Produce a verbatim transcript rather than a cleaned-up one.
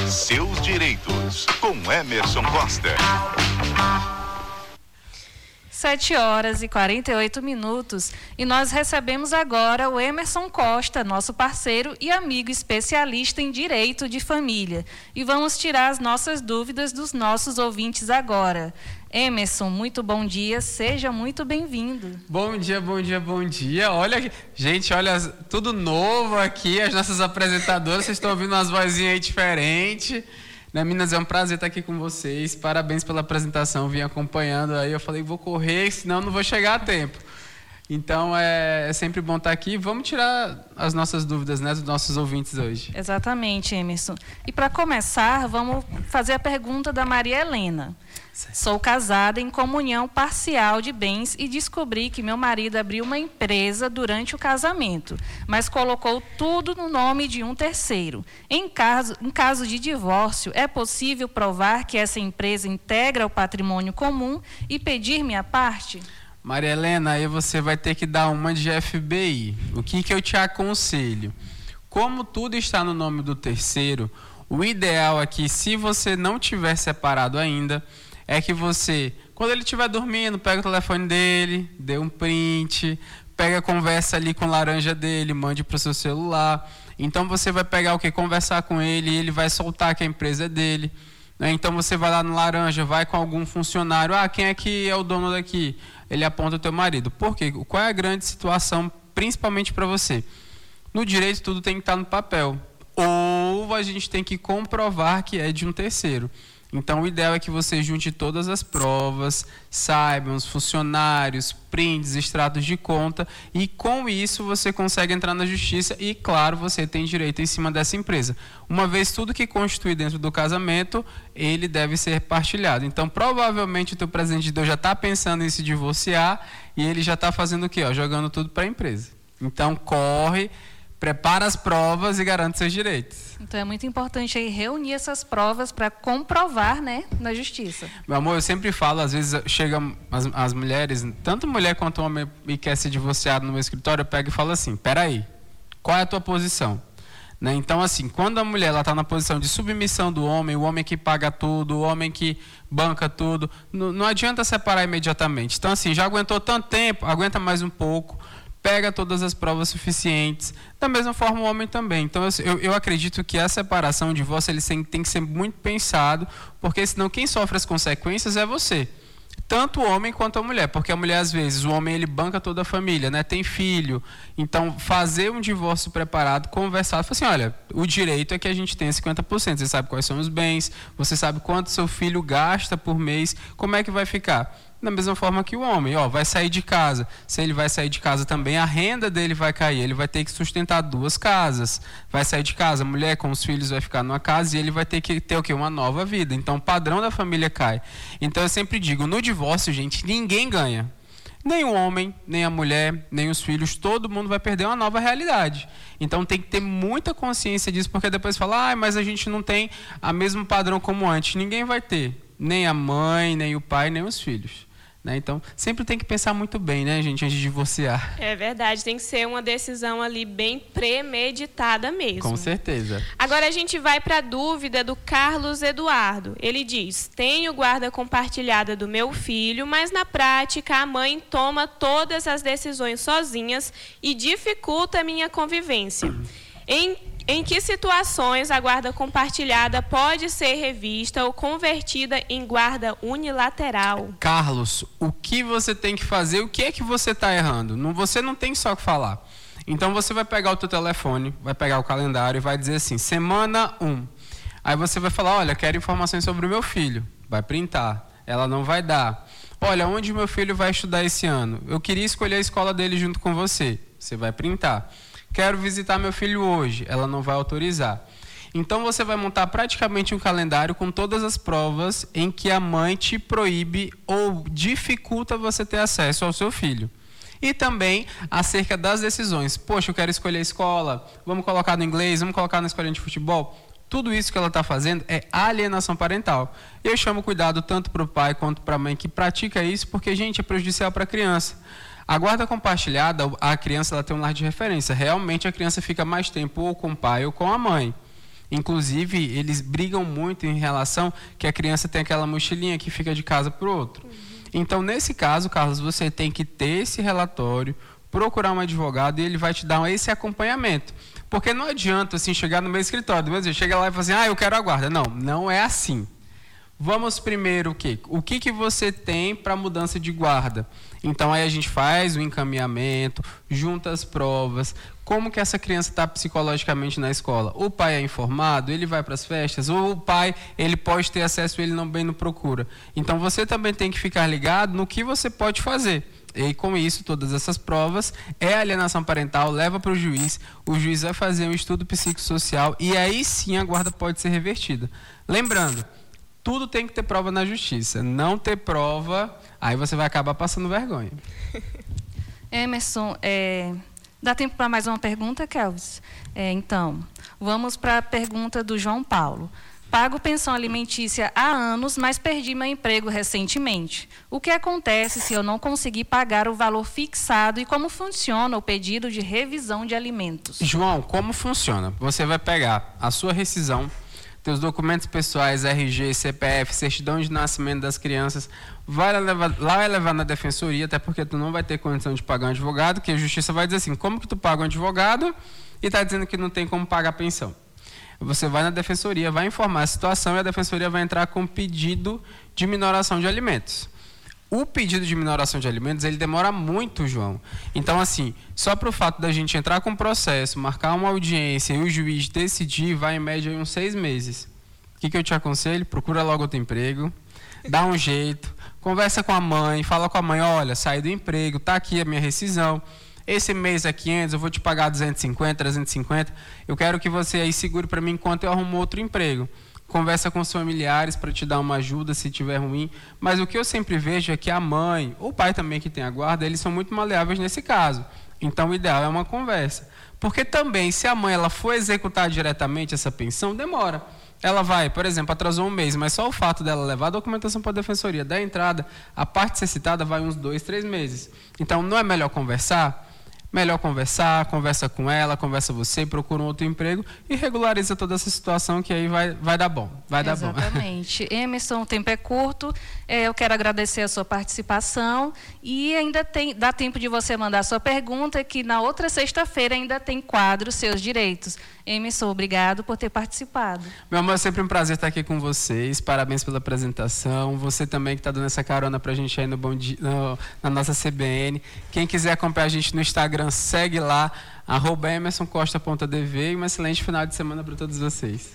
seus direitos, com Emerson Costa. sete horas e quarenta e oito minutos e nós recebemos agora o Emerson Costa, nosso parceiro e amigo especialista em direito de família. E vamos tirar as nossas dúvidas dos nossos ouvintes agora. Emerson, muito bom dia, seja muito bem-vindo. Bom dia, bom dia, bom dia. Olha, gente, olha, tudo novo aqui, as nossas apresentadoras, vocês estão ouvindo umas vozinhas aí diferentes. Né, Minas, é um prazer estar aqui com vocês. Parabéns pela apresentação, vim acompanhando aí. Eu falei, vou correr, senão não vou chegar a tempo. Então, é, é sempre bom estar aqui. Vamos tirar as nossas dúvidas, né, dos nossos ouvintes hoje. Exatamente, Emerson. E para começar, vamos fazer a pergunta da Maria Helena. Certo. Sou casada em comunhão parcial de bens e descobri que meu marido abriu uma empresa durante o casamento, mas colocou tudo no nome de um terceiro. Em caso, em caso de divórcio, é possível provar que essa empresa integra o patrimônio comum e pedir minha parte? Maria Helena, aí você vai ter que dar uma de F B I. O que, que eu te aconselho? Como tudo está no nome do terceiro, o ideal aqui, se você não tiver separado ainda, é que você, quando ele estiver dormindo, pega o telefone dele, dê um print, pega a conversa ali com a laranja dele, mande para o seu celular. Então você vai pegar o que? Conversar com ele e ele vai soltar que a empresa é dele. Então você vai lá no laranja, vai com algum funcionário. Ah, quem é que é o dono daqui? Ele aponta o teu marido. Por quê? Qual é a grande situação, principalmente para você? No direito, tudo tem que estar no papel. Ou a gente tem que comprovar que é de um terceiro. Então, o ideal é que você junte todas as provas, saibam os funcionários, prints, extratos de conta, e com isso você consegue entrar na justiça e, claro, você tem direito em cima dessa empresa. Uma vez tudo que constitui dentro do casamento, ele deve ser partilhado. Então, provavelmente, o teu presente de Deus já está pensando em se divorciar e ele já está fazendo o quê? Ó, jogando tudo para a empresa. Então, corre, prepara as provas e garante seus direitos. Então é muito importante aí reunir essas provas para comprovar, né, na justiça. Meu amor, eu sempre falo, às vezes chegam as, as mulheres, tanto mulher quanto homem, e quer ser divorciado no meu escritório, eu pego e falo assim, peraí, qual é a tua posição? Né? Então, assim, quando a mulher está na posição de submissão do homem, o homem que paga tudo, o homem que banca tudo, não, não adianta separar imediatamente. Então, assim, já aguentou tanto tempo, aguenta mais um pouco, pega todas as provas suficientes. Da mesma forma o homem também. Então eu, eu acredito que a separação, o divórcio, ele tem, tem que ser muito pensado, porque senão quem sofre as consequências é você. Tanto o homem quanto a mulher, porque a mulher às vezes, o homem ele banca toda a família, né? Tem filho. Então fazer um divórcio preparado, conversado, falar assim, olha, o direito é que a gente tenha cinquenta por cento, você sabe quais são os bens, você sabe quanto seu filho gasta por mês, como é que vai ficar? Da mesma forma que o homem, ó, vai sair de casa. Se ele vai sair de casa também, a renda dele vai cair. Ele vai ter que sustentar duas casas. Vai sair de casa, a mulher com os filhos vai ficar numa casa e ele vai ter que ter o quê? Uma nova vida. Então o padrão da família cai. Então eu sempre digo, no divórcio, gente, ninguém ganha. Nem o homem, nem a mulher, nem os filhos, todo mundo vai perder uma nova realidade. Então tem que ter muita consciência disso, porque depois fala, ah, mas a gente não tem o mesmo padrão como antes. Ninguém vai ter. Nem a mãe, nem o pai, nem os filhos. Então, sempre tem que pensar muito bem, né, gente, antes de divorciar. É verdade, tem que ser uma decisão ali bem premeditada mesmo. Com certeza. Agora a gente vai para a dúvida do Carlos Eduardo. Ele diz, tenho guarda compartilhada do meu filho, mas na prática a mãe toma todas as decisões sozinhas e dificulta a minha convivência. Em Em que situações a guarda compartilhada pode ser revista ou convertida em guarda unilateral? Carlos, o que você tem que fazer, o que é que você está errando? Não, você não tem só o que falar. Então você vai pegar o teu telefone, vai pegar o calendário e vai dizer assim, semana um. Aí você vai falar, olha, quero informações sobre o meu filho. Vai printar, ela não vai dar. Olha, onde meu filho vai estudar esse ano? Eu queria escolher a escola dele junto com você. Você vai printar. Quero visitar meu filho hoje, ela não vai autorizar. Então você vai montar praticamente um calendário com todas as provas em que a mãe te proíbe ou dificulta você ter acesso ao seu filho. E também acerca das decisões. Poxa, eu quero escolher a escola, vamos colocar no inglês, vamos colocar na escolinha de futebol. Tudo isso que ela está fazendo é alienação parental. Eu chamo cuidado tanto para o pai quanto para a mãe que pratica isso, porque, gente, é prejudicial para a criança. A guarda compartilhada, a criança ela tem um lar de referência. Realmente a criança fica mais tempo ou com o pai ou com a mãe. Inclusive, eles brigam muito em relação que a criança tem aquela mochilinha que fica de casa para o outro. Uhum. Então, nesse caso, Carlos, você tem que ter esse relatório, procurar um advogado e ele vai te dar esse acompanhamento. Porque não adianta assim, chegar no meu escritório, mas chega lá e fala assim, ah, eu quero a guarda. Não, não é assim. Vamos primeiro o quê? O que, que você tem para mudança de guarda? Então aí a gente faz o encaminhamento, junta as provas, como que essa criança está psicologicamente na escola. O pai é informado, ele vai para as festas, ou o pai ele pode ter acesso, ele não bem não procura. Então você também tem que ficar ligado no que você pode fazer. E com isso, todas essas provas, é alienação parental, leva para o juiz, o juiz vai fazer um estudo psicossocial e aí sim a guarda pode ser revertida. Lembrando, tudo tem que ter prova na justiça. Não ter prova, aí você vai acabar passando vergonha. Emerson, é, dá tempo para mais uma pergunta, Kelvis? É, então, vamos para a pergunta do João Paulo. Pago pensão alimentícia há anos, mas perdi meu emprego recentemente. O que acontece se eu não conseguir pagar o valor fixado e como funciona o pedido de revisão de alimentos? João, como funciona? Você vai pegar a sua rescisão, teus documentos pessoais, R G, C P F, certidão de nascimento das crianças, vai levar, lá vai levar na defensoria, até porque tu não vai ter condição de pagar um advogado, que a justiça vai dizer assim, como que tu paga um advogado e está dizendo que não tem como pagar a pensão? Você vai na defensoria, vai informar a situação e a defensoria vai entrar com pedido de minoração de alimentos. O pedido de minoração de alimentos, ele demora muito, João. Então, assim, só para o fato da gente entrar com o processo, marcar uma audiência e o juiz decidir, vai em média uns seis meses. O que, que eu te aconselho? Procura logo outro emprego, dá um jeito, conversa com a mãe, fala com a mãe, olha, saí do emprego, tá aqui a minha rescisão. Esse mês é quinhentos, eu vou te pagar duzentos e cinquenta, trezentos e cinquenta. Eu quero que você aí segure para mim enquanto eu arrumo outro emprego. Conversa com os familiares para te dar uma ajuda se tiver ruim. Mas o que eu sempre vejo é que a mãe, ou o pai também que tem a guarda, eles são muito maleáveis nesse caso. Então o ideal é uma conversa. Porque também, se a mãe ela for executar diretamente essa pensão, demora. Ela vai, por exemplo, atrasou um mês, mas só o fato dela levar a documentação para a defensoria, da entrada, a parte ser citada vai uns dois, três meses. Então não é melhor conversar? Melhor conversar, conversa com ela, conversa você, procura um outro emprego e regulariza toda essa situação que aí vai, vai dar bom, vai dar bom. Exatamente. Emerson, o tempo é curto, eu quero agradecer a sua participação e ainda tem, dá tempo de você mandar a sua pergunta, que na outra sexta-feira ainda tem quadro Seus Direitos. Emerson, obrigado por ter participado. Meu amor, é sempre um prazer estar aqui com vocês, parabéns pela apresentação, você também que está dando essa carona para a gente aí no Bom Dia, no, na nossa C B N. Quem quiser acompanhar a gente no Instagram, segue lá, arroba emerson costa ponto d v, e um excelente final de semana para todos vocês.